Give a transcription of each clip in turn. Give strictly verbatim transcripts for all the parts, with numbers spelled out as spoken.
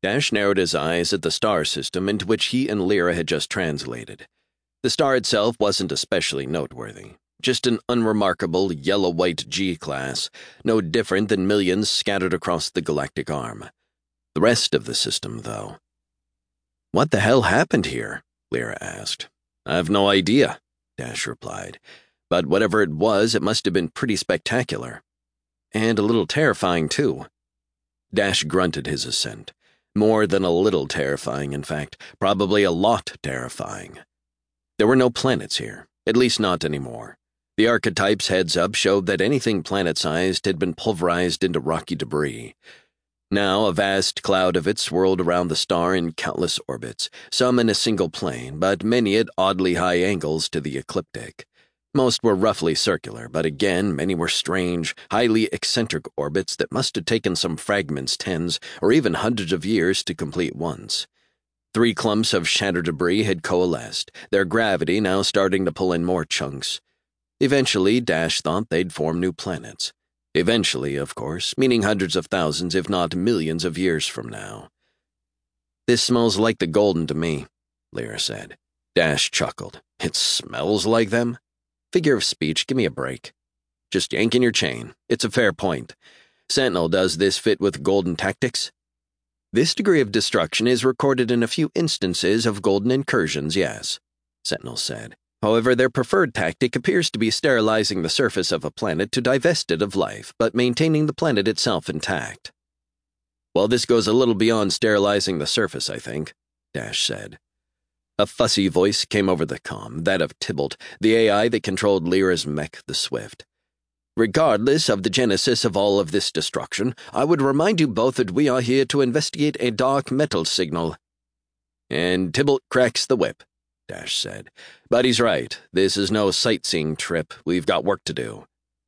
Dash narrowed his eyes at the star system into which he and Lyra had just translated. The star itself wasn't especially noteworthy. Just an unremarkable yellow-white G-class, no different than millions scattered across the galactic arm. The rest of the system, though. "What the hell happened here?" Lyra asked. "I've no idea," Dash replied. "But whatever it was, it must have been pretty spectacular. And a little terrifying, too." Dash grunted his assent. More than a little terrifying, in fact. Probably a lot terrifying. There were no planets here, at least not anymore. The archetype's heads-up showed that anything planet-sized had been pulverized into rocky debris. Now a vast cloud of it swirled around the star in countless orbits, some in a single plane, but many at oddly high angles to the ecliptic. Most were roughly circular, but again, many were strange, highly eccentric orbits that must have taken some fragments tens or even hundreds of years to complete once. Three clumps of shattered debris had coalesced, their gravity now starting to pull in more chunks. Eventually, Dash thought they'd form new planets. Eventually, of course, meaning hundreds of thousands, if not millions of years from now. "This smells like the Golden to me," Lyra said. Dash chuckled. "It smells like them? Figure of speech, give me a break. Just yank in your chain. It's a fair point. Sentinel, does this fit with Golden tactics?" "This degree of destruction is recorded in a few instances of Golden incursions, yes," Sentinel said. "However, their preferred tactic appears to be sterilizing the surface of a planet to divest it of life, but maintaining the planet itself intact." "Well, this goes a little beyond sterilizing the surface, I think," Dash said. A fussy voice came over the comm, that of Tybalt, the A I that controlled Lyra's mech, the Swift. "Regardless of the genesis of all of this destruction, I would remind you both that we are here to investigate a dark metal signal." "And Tybalt cracks the whip," Dash said. "But he's right. This is no sightseeing trip. We've got work to do."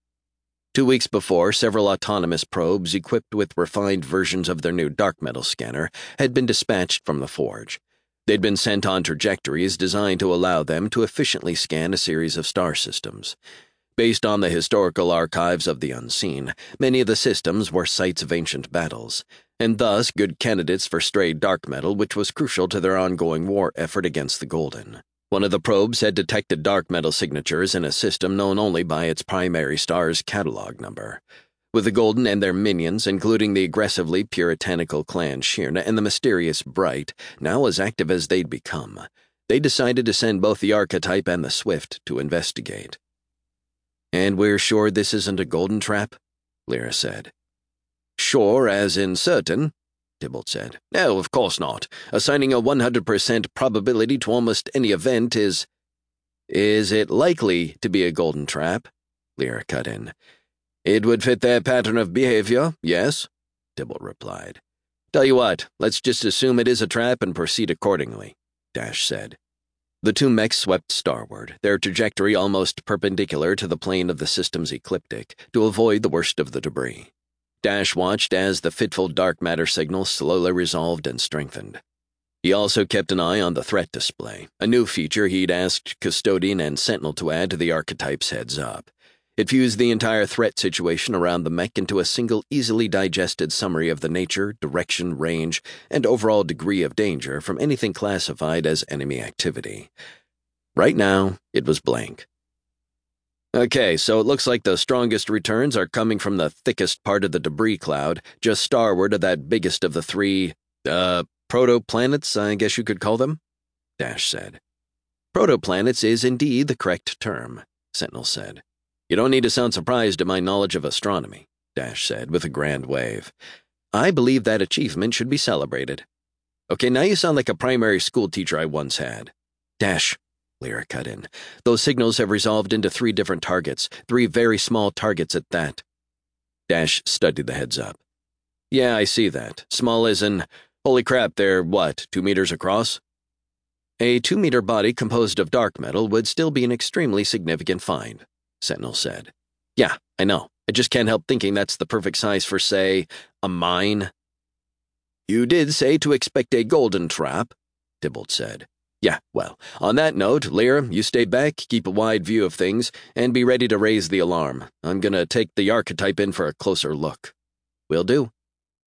Two weeks before, several autonomous probes equipped with refined versions of their new dark metal scanner had been dispatched from the Forge. They'd been sent on trajectories designed to allow them to efficiently scan a series of star systems. Based on the historical archives of the unseen, many of the systems were sites of ancient battles, and thus good candidates for stray dark metal, which was crucial to their ongoing war effort against the Golden. One of the probes had detected dark metal signatures in a system known only by its primary star's catalog number. With the Golden and their minions, including the aggressively puritanical clan Shirna and the mysterious Bright, now as active as they'd become, they decided to send both the Archetype and the Swift to investigate. "And we're sure this isn't a Golden trap?" Lyra said. "Sure as in certain," Tybalt said. "No, of course not. Assigning a one hundred percent probability to almost any event is—" "Is it likely to be a Golden trap?" Lyra cut in. "It would fit their pattern of behavior, yes," Tybalt replied. "Tell you what, let's just assume it is a trap and proceed accordingly," Dash said. The two mechs swept starward, their trajectory almost perpendicular to the plane of the system's ecliptic, to avoid the worst of the debris. Dash watched as the fitful dark matter signal slowly resolved and strengthened. He also kept an eye on the threat display, a new feature he'd asked Custodian and Sentinel to add to the Archetype's heads-up. It fused the entire threat situation around the mech into a single, easily digested summary of the nature, direction, range, and overall degree of danger from anything classified as enemy activity. Right now, it was blank. "Okay, so it looks like the strongest returns are coming from the thickest part of the debris cloud, just starward of that biggest of the three, uh, proto-planets, I guess you could call them," Dash said. "Proto-planets is indeed the correct term," Sentinel said. "You don't need to sound surprised at my knowledge of astronomy," Dash said with a grand wave. "I believe that achievement should be celebrated." "Okay, now you sound like a primary school teacher I once had." "Dash," Lyra cut in. "Those signals have resolved into three different targets, three very small targets at that." Dash studied the heads-up. "Yeah, I see that. Small as in, holy crap, they're, what, two meters across?" "A two-meter body composed of dark metal would still be an extremely significant find," Sentinel said. "Yeah, I know. I just can't help thinking that's the perfect size for, say, a mine." "You did say to expect a Golden trap," Tybalt said. "Yeah, well, on that note, Lyra, you stay back, keep a wide view of things, and be ready to raise the alarm. I'm gonna take the Archetype in for a closer look." "Will do."